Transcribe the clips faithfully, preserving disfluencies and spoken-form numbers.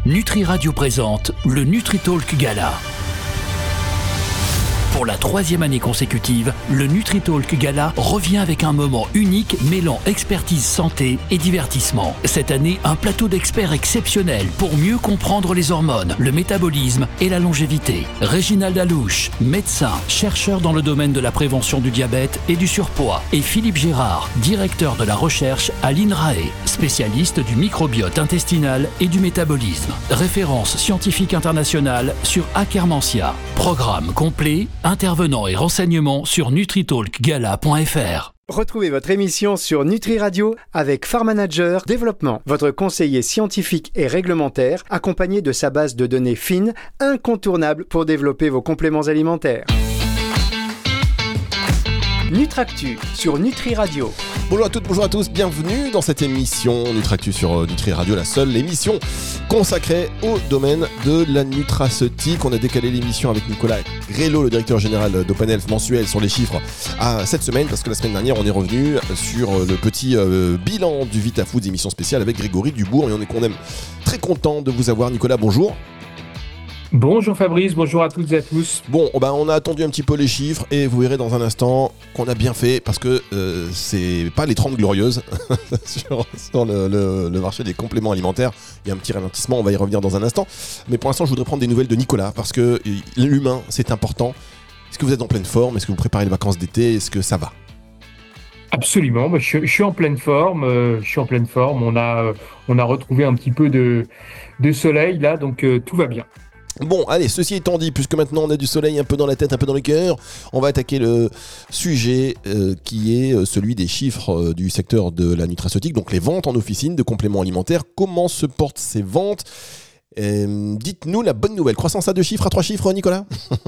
Nutri Radio présente le NutriTalk Gala. Pour la troisième année consécutive, le NutriTalk Gala revient avec un moment unique mêlant expertise santé et divertissement. Cette année, un plateau d'experts exceptionnels pour mieux comprendre les hormones, le métabolisme et la longévité. Réginald Alouche, médecin, chercheur dans le domaine de la prévention du diabète et du surpoids. Et Philippe Gérard, directeur de la recherche à l'INRAE, spécialiste du microbiote intestinal et du métabolisme. Référence scientifique internationale sur Akkermansia. Programme complet, intervenants et renseignements sur nutritalk gala point f r. Retrouvez votre émission sur Nutri Radio avec Farm Manager Développement, votre conseiller scientifique et réglementaire, accompagné de sa base de données fines, incontournable pour développer vos compléments alimentaires. Nutractu sur Nutri Radio. Bonjour à toutes, bonjour à tous, bienvenue dans cette émission Nutractu sur euh, Nutri Radio, la seule émission consacrée au domaine de la nutraceutique. On a décalé l'émission avec Nicolas Grelot, le directeur général d'Open Health mensuel, sur les chiffres à cette semaine, parce que la semaine dernière on est revenu sur le petit euh, bilan du VitaFoods, émission spéciale avec Grégory Dubourg, et on est quand même très content de vous avoir. Nicolas, bonjour. Bonjour Fabrice, bonjour à toutes et à tous. Bon, ben on a attendu un petit peu les chiffres et vous verrez dans un instant qu'on a bien fait, parce que euh, c'est pas les trente glorieuses sur, sur le, le, le marché des compléments alimentaires. Il y a un petit ralentissement, on va y revenir dans un instant. Mais pour l'instant, je voudrais prendre des nouvelles de Nicolas, parce que l'humain, c'est important. Est-ce que vous êtes en pleine forme? Est-ce que vous préparez les vacances d'été? Est-ce que ça va? Absolument, bah, je, je suis en pleine forme. Euh, je suis en pleine forme. On a, euh, on a retrouvé un petit peu de, de soleil là, donc euh, tout va bien. Bon, allez, ceci étant dit, puisque maintenant on a du soleil un peu dans la tête, un peu dans le cœur, on va attaquer le sujet euh, qui est celui des chiffres euh, du secteur de la nutraceutique, donc les ventes en officine de compléments alimentaires. Comment se portent ces ventes? euh, Dites-nous la bonne nouvelle. Croissance à deux chiffres, à trois chiffres, Nicolas?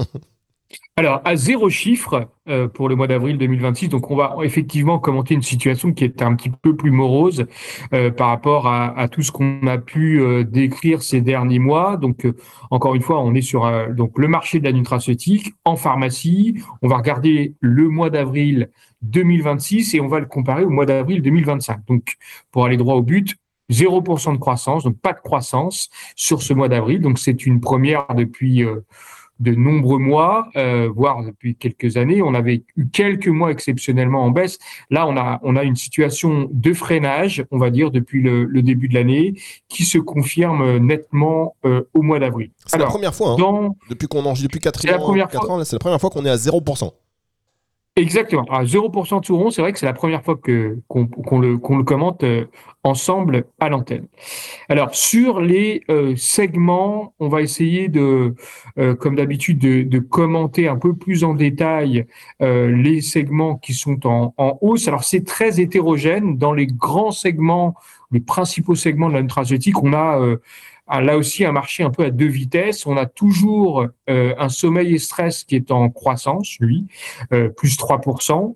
Alors, à zéro chiffre euh, pour le mois d'avril deux mille vingt-six, donc on va effectivement commenter une situation qui est un petit peu plus morose euh, par rapport à, à tout ce qu'on a pu euh, décrire ces derniers mois. Donc, euh, encore une fois, on est sur euh, donc le marché de la nutraceutique en pharmacie. On va regarder le mois d'avril deux mille vingt-six et on va le comparer au mois d'avril deux mille vingt-cinq. Donc, pour aller droit au but, zéro pour cent de croissance, donc pas de croissance sur ce mois d'avril. Donc, c'est une première depuis... Euh, de nombreux mois, euh, voire depuis quelques années. On avait eu quelques mois exceptionnellement en baisse. Là, on a, on a une situation de freinage, on va dire, depuis le, le début de l'année, qui se confirme nettement euh, au mois d'avril. C'est Alors, la première fois, hein, dans... depuis qu'on mange depuis quatre ans, ans, c'est la première fois qu'on est à zéro pour cent. Exactement. À zéro pour cent tout rond, c'est vrai que c'est la première fois que, qu'on, qu'on, le, qu'on le commente euh, ensemble à l'antenne. Alors, sur les euh, segments, on va essayer de, euh, comme d'habitude, de, de commenter un peu plus en détail euh, les segments qui sont en, en hausse. Alors, c'est très hétérogène. Dans les grands segments, les principaux segments de la nutraceutique, on a... Euh, là aussi, un marché un peu à deux vitesses. On a toujours euh, un sommeil et stress qui est en croissance, lui, euh, plus trois pour cent.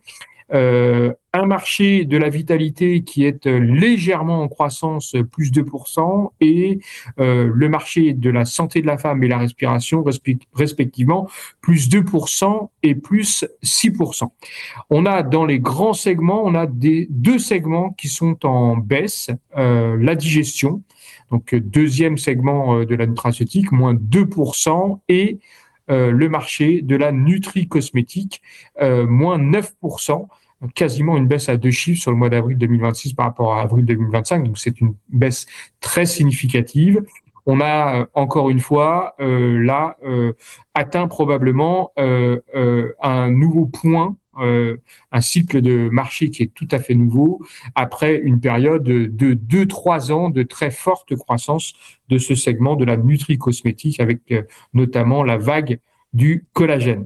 Euh, un marché de la vitalité qui est légèrement en croissance, plus deux pour cent. Et euh, le marché de la santé de la femme et la respiration, respectivement, plus deux pour cent et plus six pour cent. On a dans les grands segments, on a des, deux segments qui sont en baisse. Euh, la digestion, donc deuxième segment de la nutraceutique, moins deux pour cent, et euh, le marché de la nutri-cosmétique, euh, moins neuf pour cent, quasiment une baisse à deux chiffres sur le mois d'avril deux mille vingt-six par rapport à avril deux mille vingt-cinq, donc c'est une baisse très significative. On a encore une fois euh, là euh, atteint probablement euh, euh, un nouveau point, euh, un cycle de marché qui est tout à fait nouveau après une période de deux à trois ans de très forte croissance de ce segment de la nutri-cosmétique avec euh, notamment la vague du collagène.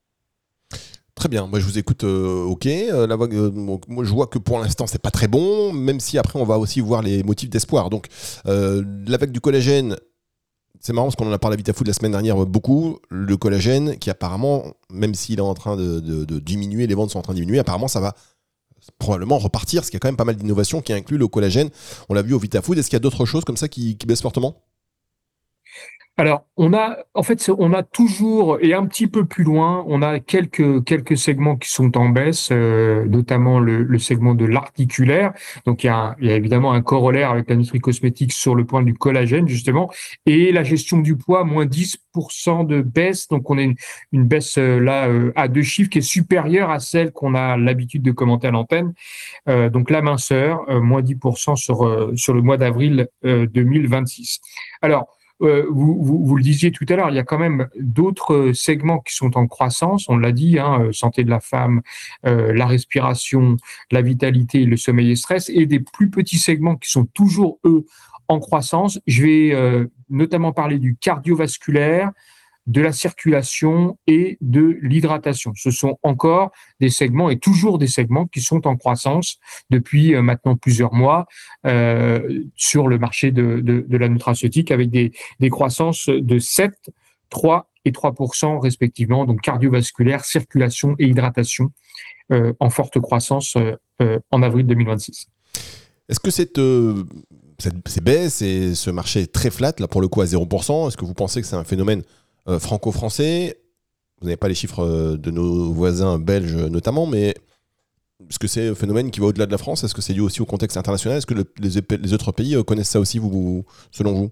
Très bien, moi je vous écoute, euh, ok. Euh, la vague, euh, donc, moi je vois que pour l'instant c'est pas très bon, même si après on va aussi voir les motifs d'espoir. Donc euh, la vague du collagène, c'est marrant parce qu'on en a parlé à VitaFood la semaine dernière beaucoup. Le collagène qui apparemment, même s'il est en train de, de, de diminuer, les ventes sont en train de diminuer, apparemment ça va probablement repartir, parce qu'il y a quand même pas mal d'innovations qui incluent le collagène. On l'a vu au VitaFood. Est-ce qu'il y a d'autres choses comme ça qui, qui baissent fortement ? Alors, on a, en fait, on a toujours, et un petit peu plus loin, on a quelques quelques segments qui sont en baisse, euh, notamment le, le segment de l'articulaire. Donc, il y, a, il y a évidemment un corollaire avec la nutri-cosmétique sur le point du collagène, justement, et la gestion du poids, moins dix pour cent de baisse. Donc, on a une, une baisse euh, là euh, à deux chiffres qui est supérieure à celle qu'on a l'habitude de commenter à l'antenne. Euh, donc, la minceur, euh, moins dix pour cent sur euh, sur le mois d'avril euh, deux mille vingt-six. Alors, Euh, vous, vous, vous le disiez tout à l'heure, il y a quand même d'autres segments qui sont en croissance. On l'a dit, hein, santé de la femme, euh, la respiration, la vitalité, le sommeil et stress, et des plus petits segments qui sont toujours, eux, en croissance. Je vais euh, notamment parler du cardiovasculaire, de la circulation et de l'hydratation. Ce sont encore des segments et toujours des segments qui sont en croissance depuis euh, maintenant plusieurs mois euh, sur le marché de, de, de la nutraceutique avec des, des croissances de sept, trois et trois pour cent respectivement, donc cardiovasculaire, circulation et hydratation euh, en forte croissance euh, euh, en avril deux mille vingt-six. Est-ce que cette, euh, cette, ces baisses et ce marché très flat, là pour le coup à zéro pour cent, est-ce que vous pensez que c'est un phénomène Euh, franco-français? Vous n'avez pas les chiffres euh, de nos voisins belges notamment, mais est-ce que c'est un phénomène qui va au-delà de la France? Est-ce que c'est lié aussi au contexte international? Est-ce que le, les, les autres pays euh, connaissent ça aussi, vous, vous, selon vous?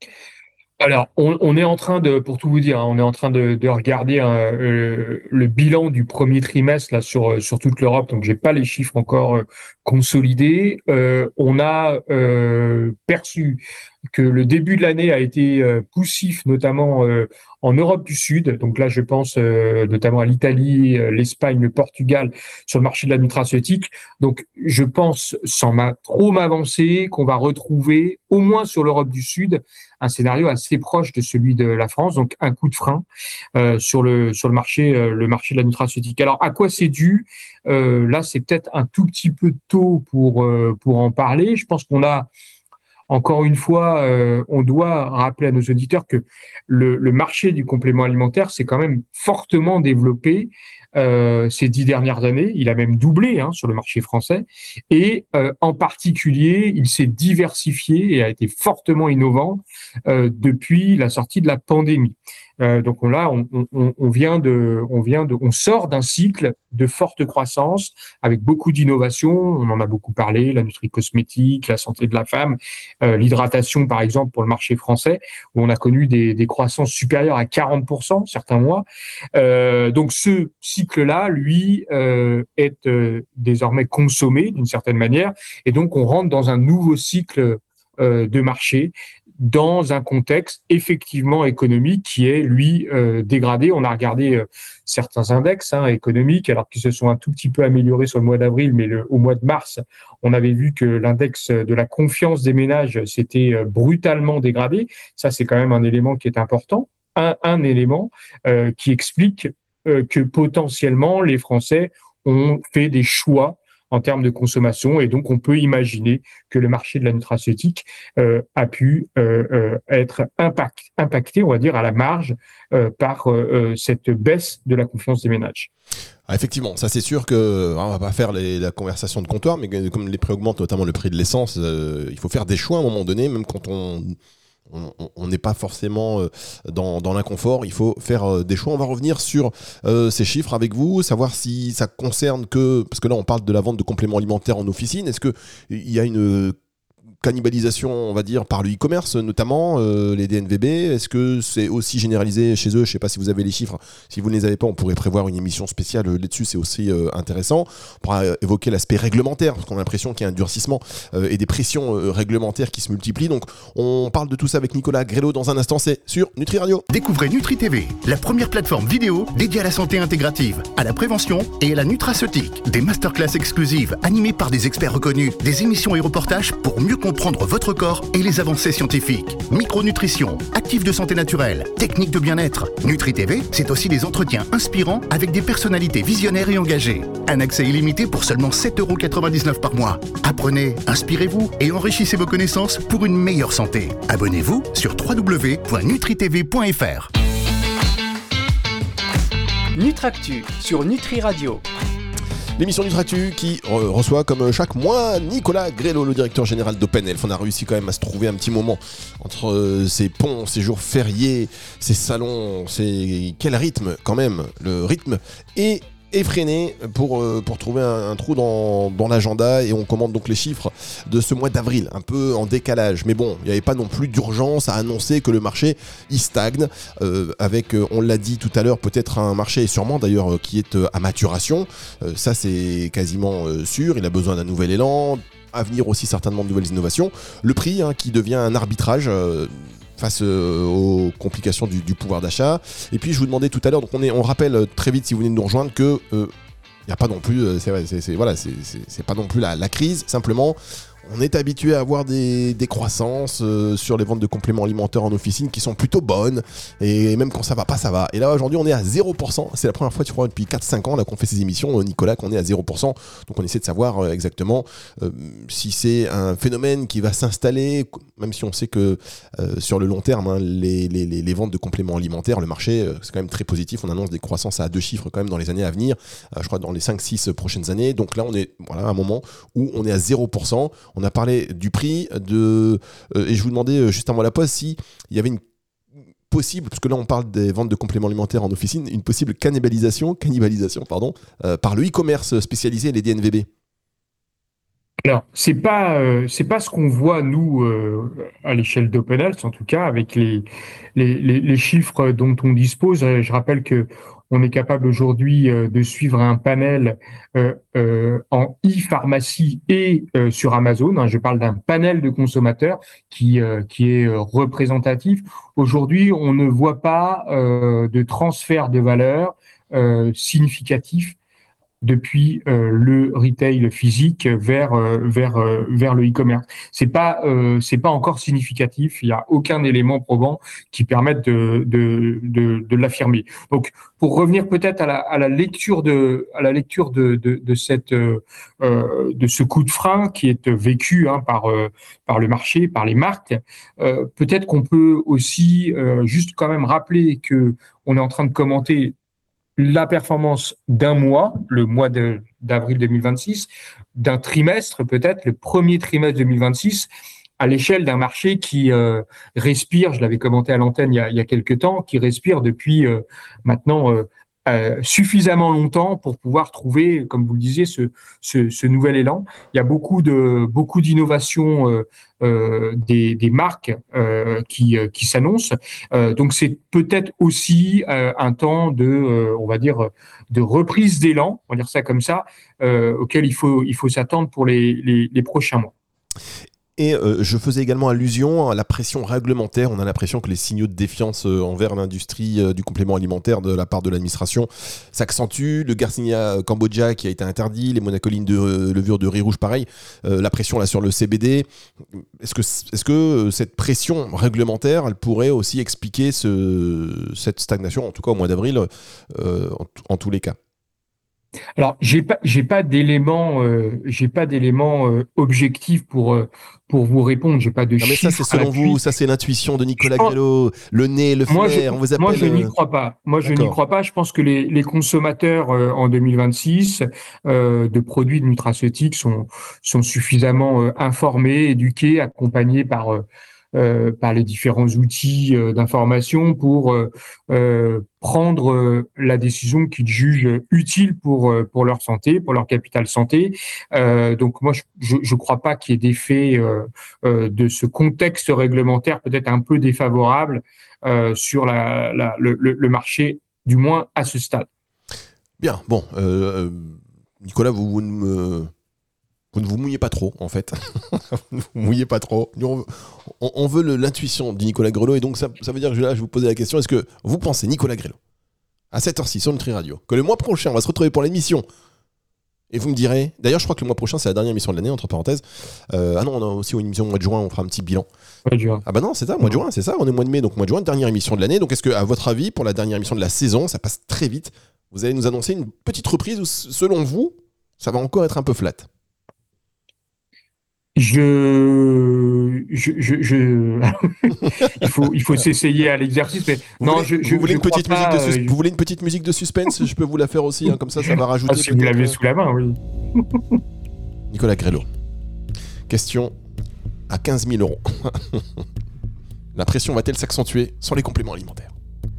Alors, on, on est en train de, pour tout vous dire, hein, on est en train de, de regarder hein, euh, le bilan du premier trimestre là sur sur toute l'Europe. Donc, j'ai pas les chiffres encore euh, consolidés. Euh, on a euh, perçu que le début de l'année a été euh, poussif, notamment euh, en Europe du Sud. Donc là, je pense euh, notamment à l'Italie, euh, l'Espagne, le Portugal sur le marché de la nutraceutique. Donc, je pense, sans ma, trop m'avancer, qu'on va retrouver, au moins sur l'Europe du Sud, un scénario assez proche de celui de la France. Donc, un coup de frein euh, sur le sur le marché euh, le marché de la nutraceutique. Alors, à quoi c'est dû? euh, Là, c'est peut-être un tout petit peu tôt pour euh, pour en parler. Je pense qu'on a Encore une fois, euh, on doit rappeler à nos auditeurs que le, le marché du complément alimentaire s'est quand même fortement développé euh, ces dix dernières années. Il a même doublé hein, sur le marché français. Et euh, en particulier, il s'est diversifié et a été fortement innovant euh, depuis la sortie de la pandémie. Euh, donc on, là, on, on, on vient de, on vient de, on sort d'un cycle de forte croissance avec beaucoup d'innovation. On en a beaucoup parlé, la nutri-cosmétique, la santé de la femme, euh, l'hydratation par exemple pour le marché français où on a connu des, des croissances supérieures à quarante pour cent certains mois. Euh, donc ce cycle-là, lui, euh, est euh, désormais consommé d'une certaine manière et donc on rentre dans un nouveau cycle euh, de marché, dans un contexte effectivement économique qui est, lui, euh, dégradé. On a regardé euh, certains index hein, économiques, alors qu'ils se sont un tout petit peu améliorés sur le mois d'avril, mais le, au mois de mars, on avait vu que l'index de la confiance des ménages s'était euh, brutalement dégradé. Ça, c'est quand même un élément qui est important. Un, un élément euh, qui explique euh, que potentiellement, les Français ont fait des choix en termes de consommation, et donc on peut imaginer que le marché de la nutraceutique euh, a pu euh, euh, être impact, impacté, on va dire, à la marge euh, par euh, cette baisse de la confiance des ménages. Ah, effectivement, ça c'est sûr que on va pas faire les, la conversation de comptoir, mais comme les prix augmentent, notamment le prix de l'essence, euh, il faut faire des choix à un moment donné, même quand on on n'est pas forcément euh, dans, dans l'inconfort, il faut faire euh, des choix. On va revenir sur euh, ces chiffres avec vous, savoir si ça concerne que, parce que là on parle de la vente de compléments alimentaires en officine, est-ce qu'il y a une cannibalisation, on va dire, par le e-commerce, notamment euh, les D N V B? Est-ce que c'est aussi généralisé chez eux? Je ne sais pas si vous avez les chiffres. Si vous ne les avez pas, on pourrait prévoir une émission spéciale là-dessus, c'est aussi euh, intéressant. On pourra évoquer l'aspect réglementaire, parce qu'on a l'impression qu'il y a un durcissement euh, et des pressions euh, réglementaires qui se multiplient. Donc, on parle de tout ça avec Nicolas Grelot dans un instant, c'est sur Nutri Radio. Découvrez Nutri T V, la première plateforme vidéo dédiée à la santé intégrative, à la prévention et à la nutraceutique. Des masterclass exclusives animées par des experts reconnus, des émissions et reportages pour mieux comprendre votre corps et les avancées scientifiques. Micronutrition, actifs de santé naturelle, techniques de bien-être. Nutri T V, c'est aussi des entretiens inspirants avec des personnalités visionnaires et engagées. Un accès illimité pour seulement sept euros quatre-vingt-dix-neuf par mois. Apprenez, inspirez-vous et enrichissez vos connaissances pour une meilleure santé. Abonnez-vous sur w w w point nutri t v point f r. Nutractu sur Nutri Radio. L'émission NutriActu qui re- reçoit comme chaque mois Nicolas Grelot, le directeur général d'OpenElf. On a réussi quand même à se trouver un petit moment entre euh, ces ponts, ces jours fériés, ces salons, ces... quel rythme quand même, le rythme est effréné pour, euh, pour trouver un, un trou dans, dans l'agenda, et on commande donc les chiffres de ce mois d'avril, un peu en décalage. Mais bon, il n'y avait pas non plus d'urgence à annoncer que le marché il stagne, euh, avec, euh, on l'a dit tout à l'heure, peut-être un marché, et sûrement d'ailleurs, euh, qui est euh, à maturation. Euh, ça c'est quasiment euh, sûr, il a besoin d'un nouvel élan, à venir aussi certainement de nouvelles innovations. Le prix hein, qui devient un arbitrage euh, face euh, aux complications du, du pouvoir d'achat. Et puis je vous demandais tout à l'heure, donc on, est, on rappelle très vite si vous venez de nous rejoindre que il euh, n'y a pas non plus, euh, c'est, c'est, c'est, voilà, c'est, c'est, c'est pas non plus la, la crise, simplement on est habitué à avoir des, des croissances euh, sur les ventes de compléments alimentaires en officine qui sont plutôt bonnes, et même quand ça va pas, ça va. Et là aujourd'hui on est à zéro pour cent, c'est la première fois je crois depuis quatre cinq ans là, qu'on fait ces émissions, Nicolas, qu'on est à zéro pour cent. Donc on essaie de savoir euh, exactement euh, si c'est un phénomène qui va s'installer, même si on sait que euh, sur le long terme, hein, les, les, les, les ventes de compléments alimentaires, le marché, euh, c'est quand même très positif. On annonce des croissances à deux chiffres quand même dans les années à venir, euh, je crois dans les cinq six prochaines années. Donc là on est voilà, à un moment où on est à zéro pour cent. On a parlé du prix, de, euh, et je vous demandais euh, juste avant la pause s'il y avait une possible, parce que là on parle des ventes de compléments alimentaires en officine, une possible cannibalisation, cannibalisation pardon, euh, par le e-commerce spécialisé et les D N V B. Alors, c'est pas euh, c'est pas ce qu'on voit nous euh, à l'échelle d'OpenElf, en tout cas avec les, les les les chiffres dont on dispose. Je rappelle que on est capable aujourd'hui euh, de suivre un panel euh, euh, en e-pharmacie et euh, sur Amazon. Hein, je parle d'un panel de consommateurs qui euh, qui est euh, représentatif. Aujourd'hui, on ne voit pas euh, de transfert de valeur euh, significatif depuis euh, le retail physique vers euh, vers euh, vers le e-commerce. C'est pas euh, c'est pas encore significatif. Il y a aucun élément probant qui permette de de de, de l'affirmer. Donc, pour revenir peut-être à la à la lecture de à la lecture de de, de cette euh, de ce coup de frein qui est vécu hein, par euh, par le marché, par les marques. Euh, peut-être qu'on peut aussi euh, juste quand même rappeler que on est en train de commenter la performance d'un mois, le mois de, d'avril deux mille vingt-six, d'un trimestre peut-être, le premier trimestre deux mille vingt-six, à l'échelle d'un marché qui euh, respire, je l'avais commenté à l'antenne il y a, il y a quelques temps, qui respire depuis euh, maintenant euh, euh, suffisamment longtemps pour pouvoir trouver, comme vous le disiez, ce, ce, ce nouvel élan. Il y a beaucoup de beaucoup d'innovations euh, euh, des, des marques euh, qui, qui s'annoncent. Euh, donc c'est peut-être aussi euh, un temps de, euh, on va dire, de reprise d'élan, on va dire ça comme ça, euh, auquel il faut il faut s'attendre pour les, les, les prochains mois. Et euh, je faisais également allusion à la pression réglementaire. On a l'impression que les signaux de défiance euh, envers l'industrie euh, du complément alimentaire de la part de l'administration s'accentuent. Le Garcinia Cambogia qui a été interdit, les monacolines de euh, levure de riz rouge pareil, euh, la pression là sur le C B D. Est-ce que, est-ce que euh, cette pression réglementaire, elle pourrait aussi expliquer ce, cette stagnation, en tout cas au mois d'avril, euh, en, en tous les cas? Alors, j'ai pas, j'ai pas d'éléments, euh, j'ai pas d'éléments euh, objectifs pour euh, pour vous répondre. J'ai pas de non mais chiffres. ça c'est selon vous, ça c'est l'intuition de Nicolas Grelot, le nez, le moi, flair, je, on vous appelle. Moi, je n'y crois pas. Moi, je D'accord. n'y crois pas. Je pense que les les consommateurs euh, en deux mille vingt-six euh, de produits de nutraceutiques sont sont suffisamment euh, informés, éduqués, accompagnés par euh, Euh, par les différents outils euh, d'information pour euh, euh, prendre euh, la décision qu'ils jugent utile pour euh, pour leur santé, pour leur capital santé. Euh, donc moi, je je crois pas qu'il y ait d'effet euh, euh, de ce contexte réglementaire peut-être un peu défavorable euh, sur la, la le, le marché, du moins à ce stade. Bien, bon, euh, Nicolas, vous, vous ne me Vous ne vous mouillez pas trop, en fait. Vous ne vous mouillez pas trop. On, on, on veut le, l'intuition du Nicolas Grelot, et donc ça, ça veut dire que là, je vais vous poser la question, est-ce que vous pensez, Nicolas Grelot, à cette heure-ci, sur Nutri Radio, que le mois prochain, on va se retrouver pour l'émission, et vous me direz, d'ailleurs, je crois que le mois prochain, c'est la dernière émission de l'année, entre parenthèses. Euh, ah non, on a aussi une émission au mois de juin, on fera un petit bilan. Mois de juin. Ah bah non, c'est ça, mois de juin, c'est ça, on est mois de mai, donc mois de juin, dernière émission de l'année. Donc est-ce que, à votre avis, pour la dernière émission de la saison, ça passe très vite, vous allez nous annoncer une petite reprise où, selon vous, ça va encore être un peu flat? Je, je, je, je... il faut, il faut s'essayer à l'exercice, mais vous non, voulez, je, je, vous, voulez je une petite crois musique pas, de sus- euh, vous voulez une petite musique de suspense? Je peux vous la faire aussi, hein, comme ça, ça va rajouter ah, si vous peut-être. l'avez sous la main, oui. Nicolas Grelot. Question à quinze mille euros. La pression va-t-elle s'accentuer sans les compléments alimentaires?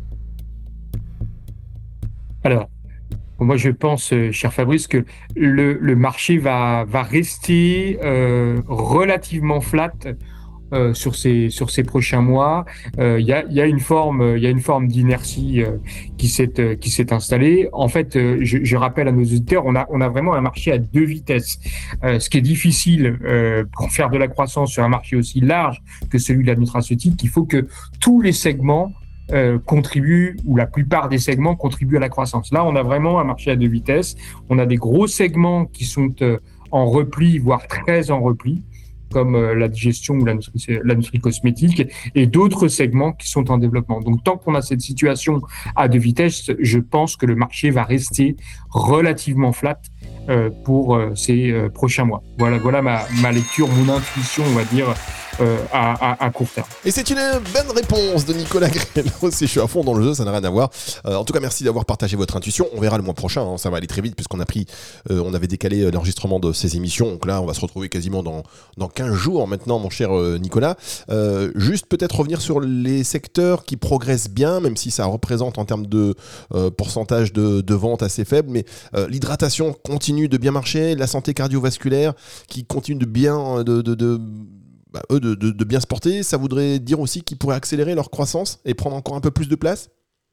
Alors, moi, je pense, euh, cher Fabrice, que le, le marché va, va rester euh, relativement flat euh, sur ces sur ces prochains mois. Il euh, y a il y a une forme il y a une forme d'inertie euh, qui s'est euh, qui s'est installée. En fait, euh, je, je rappelle à nos auditeurs, on a on a vraiment un marché à deux vitesses. Euh, ce qui est difficile euh, pour faire de la croissance sur un marché aussi large que celui de la nutraceutique, il faut que tous les segments Euh, contribuent, ou la plupart des segments contribuent à la croissance. Là, on a vraiment un marché à deux vitesses. On a des gros segments qui sont euh, en repli, voire très en repli, comme euh, la digestion ou la nutri, la nutri-cosmétique, et d'autres segments qui sont en développement. Donc, tant qu'on a cette situation à deux vitesses, je pense que le marché va rester relativement flat euh, pour euh, ces euh, prochains mois. Voilà, voilà ma, ma lecture, mon intuition, on va dire, euh, à, à, à court terme. Et c'est une bonne réponse de Nicolas Grelot. Si je suis à fond dans le jeu, ça n'a rien à voir. Euh, en tout cas, merci d'avoir partagé votre intuition. On verra le mois prochain, hein, ça va aller très vite puisqu'on a pris, euh, on avait décalé l'enregistrement de ces émissions. Donc là, on va se retrouver quasiment dans, dans quinze jours maintenant, mon cher euh, Nicolas. Euh, juste peut-être revenir sur les secteurs qui progressent bien, même si ça représente en termes de euh, pourcentage de, de vente assez faible. Mais euh, l'hydratation continue de bien marcher, la santé cardiovasculaire qui continue de bien de, de, de Bah, eux de, de, de bien se porter, ça voudrait dire aussi qu'ils pourraient accélérer leur croissance et prendre encore un peu plus de place?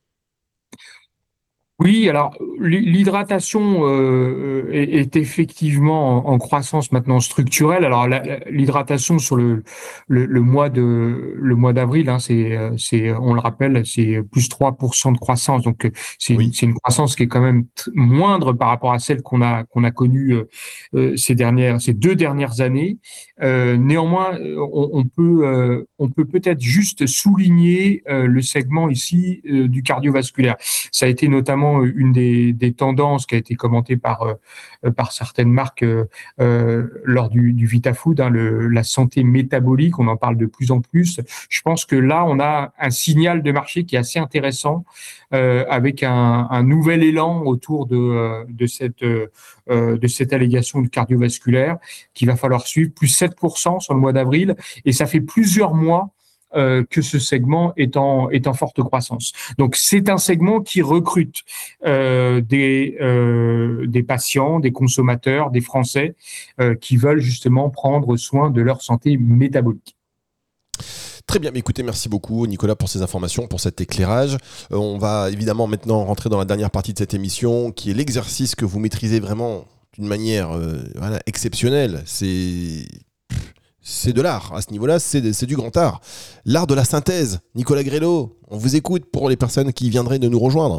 Oui, alors l'hydratation euh, est, est effectivement en, en croissance maintenant structurelle. Alors la- la- l'hydratation sur le, le, le mois de le mois d'avril, hein, c'est c'est on le rappelle, c'est plus trois pour cent de croissance. Donc c'est Oui. une, c'est une croissance qui est quand même t- moindre par rapport à celle qu'on a qu'on a connue euh, euh, ces dernières ces deux dernières années. Euh, néanmoins, on, on peut euh, on peut peut-être juste souligner euh, le segment ici euh, du cardiovasculaire. Ça a été notamment une des, des tendances qui a été commentée par euh, par certaines marques euh, euh, lors du, du VitaFood, hein, le, la santé métabolique, on en parle de plus en plus. Je pense que là, on a un signal de marché qui est assez intéressant, euh, avec un, un nouvel élan autour de euh, de cette euh, de cette allégation du cardiovasculaire qu'il va falloir suivre, plus sept pour cent sur le mois d'avril, et ça fait plusieurs mois Euh, que ce segment est en, est en forte croissance. Donc, c'est un segment qui recrute euh, des, euh, des patients, des consommateurs, des Français euh, qui veulent justement prendre soin de leur santé métabolique. Très bien, mais écoutez, merci beaucoup Nicolas pour ces informations, pour cet éclairage. Euh, on va évidemment maintenant rentrer dans la dernière partie de cette émission, qui est l'exercice que vous maîtrisez vraiment d'une manière euh, voilà, exceptionnelle. C'est... C'est de l'art, à ce niveau-là, c'est, c'est du grand art. L'art de la synthèse. Nicolas Grelot, on vous écoute pour les personnes qui viendraient de nous rejoindre.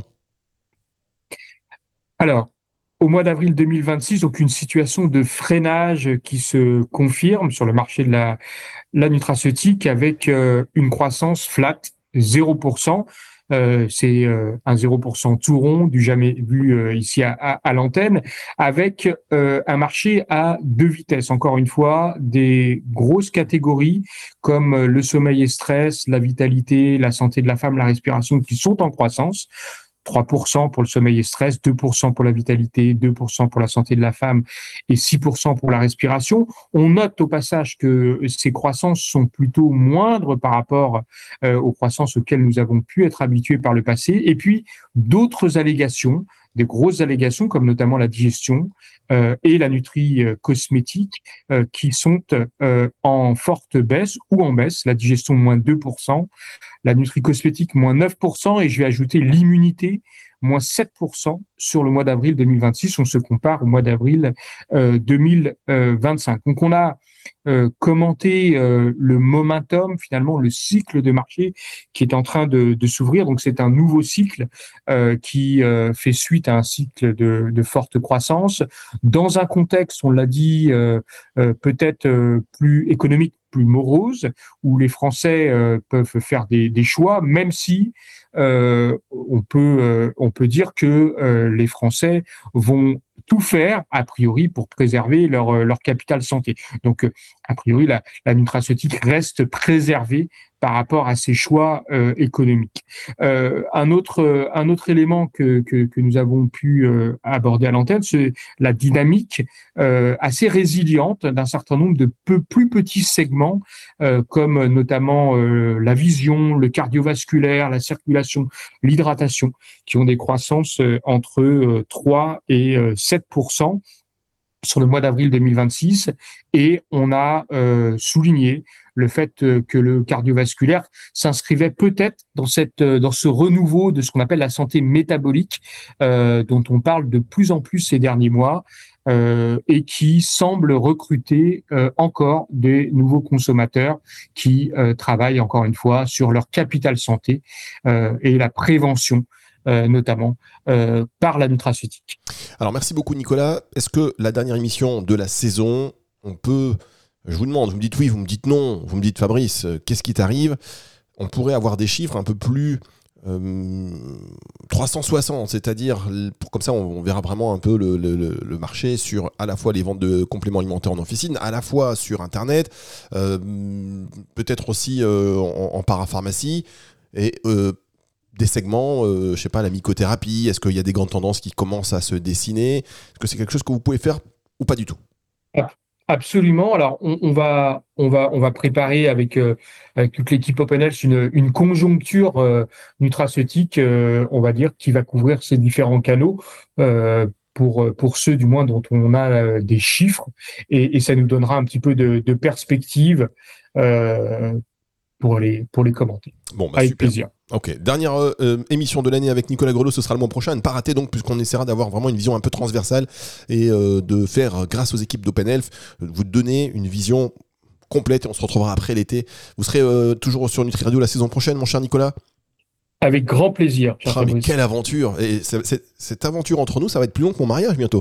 Alors, au mois d'avril deux mille vingt-six, donc une situation de freinage qui se confirme sur le marché de la, la nutraceutique avec euh, une croissance flat, zéro pour cent. Euh, c'est euh, un zéro pour cent tout rond, du jamais vu euh, ici à, à, à l'antenne, avec euh, un marché à deux vitesses. Encore une fois, des grosses catégories comme euh, le sommeil et stress, la vitalité, la santé de la femme, la respiration, qui sont en croissance. trois pour cent pour le sommeil et stress, deux pour cent pour la vitalité, deux pour cent pour la santé de la femme et six pour cent pour la respiration. On note au passage que ces croissances sont plutôt moindres par rapport euh, aux croissances auxquelles nous avons pu être habitués par le passé. Et puis, d'autres allégations, des grosses allégations comme notamment la digestion euh, et la nutri-cosmétique euh, qui sont euh, en forte baisse ou en baisse. La digestion, moins deux pour cent. La nutri-cosmétique, moins neuf pour cent, et je vais ajouter l'immunité, moins sept pour cent sur le mois d'avril deux mille vingt-six. On se compare au mois d'avril euh, deux mille vingt-cinq. Donc, on a euh, commenté euh, le momentum, finalement, le cycle de marché qui est en train de, de s'ouvrir. Donc, c'est un nouveau cycle euh, qui euh, fait suite à un cycle de, de forte croissance. Dans un contexte, on l'a dit, euh, euh, peut-être euh, plus économique, plus morose, où les Français euh, peuvent faire des, des choix, même si euh, on peut euh, on peut dire que euh, les Français vont tout faire, a priori, pour préserver leur, leur capital santé. Donc, a priori, la, la nutraceutique reste préservée par rapport à ses choix euh, économiques. Euh, un autre un autre élément que que, que nous avons pu euh, aborder à l'antenne, c'est la dynamique euh, assez résiliente d'un certain nombre de peu, plus petits segments, euh, comme notamment euh, la vision, le cardiovasculaire, la circulation, l'hydratation, qui ont des croissances euh, entre euh, trois et sept pour cent sur le mois d'avril deux mille vingt-six, et on a euh, souligné le fait que le cardiovasculaire s'inscrivait peut-être dans cette dans ce renouveau de ce qu'on appelle la santé métabolique, euh, dont on parle de plus en plus ces derniers mois, euh, et qui semble recruter euh, encore des nouveaux consommateurs qui euh, travaillent encore une fois sur leur capital santé euh, et la prévention. Euh, notamment euh, par la nutraceutique. Alors merci beaucoup Nicolas. Est-ce que la dernière émission de la saison, on peut, je vous demande, vous me dites oui, vous me dites non, vous me dites Fabrice, euh, qu'est-ce qui t'arrive ? On pourrait avoir des chiffres un peu plus euh, trois cent soixante, c'est-à-dire pour, comme ça on, on verra vraiment un peu le, le, le marché sur à la fois les ventes de compléments alimentaires en officine, à la fois sur Internet, euh, peut-être aussi euh, en, en parapharmacie et euh, des segments, euh, je ne sais pas, la mycothérapie, est-ce qu'il y a des grandes tendances qui commencent à se dessiner ? Est-ce que c'est quelque chose que vous pouvez faire ou pas du tout ? Absolument. Alors, on, on va, on va, on va préparer avec, euh, avec toute l'équipe OpenHealth une, une conjoncture euh, nutraceutique, euh, on va dire, qui va couvrir ces différents canaux. Euh, pour pour ceux du moins dont on a euh, des chiffres, et, et ça nous donnera un petit peu de, de perspective euh, pour les pour les commenter. Bon, bah, avec super. plaisir. Ok, dernière euh, émission de l'année avec Nicolas Grelot, ce sera le mois prochain, à ne pas rater donc, puisqu'on essaiera d'avoir vraiment une vision un peu transversale et euh, de faire, grâce aux équipes d'OpenHealth, vous donner une vision complète, et on se retrouvera après l'été. Vous serez euh, toujours sur Nutri Radio la saison prochaine, mon cher Nicolas ? Avec grand plaisir. Ah, mais quelle aventure! Et c'est, c'est, cette aventure entre nous, ça va être plus long que mon mariage bientôt.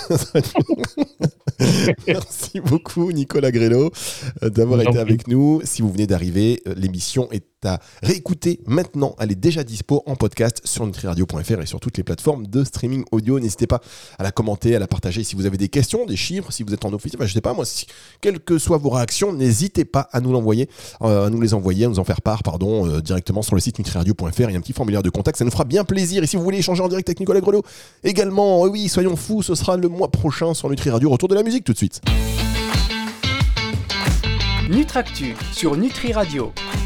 Merci beaucoup, Nicolas Grelot, d'avoir été avec nous. Si vous venez d'arriver, l'émission est à réécouter maintenant. Elle est déjà dispo en podcast sur nutriradio point f r et sur toutes les plateformes de streaming audio. N'hésitez pas à la commenter, à la partager. Si vous avez des questions, des chiffres, si vous êtes en office, enfin, je sais pas moi, si, quelles que soient vos réactions, n'hésitez pas à nous l'envoyer, euh, à nous les envoyer, à nous en faire part, pardon, euh, directement sur le site nutriradio point f r. Il y a un petit formulaire de contact, ça nous fera bien plaisir. Et si vous voulez échanger en direct avec Nicolas Grelot, également, oui, soyons fous, ce sera le mois prochain sur Nutri Radio. Retour de la musique tout de suite. Nutractu sur Nutri Radio.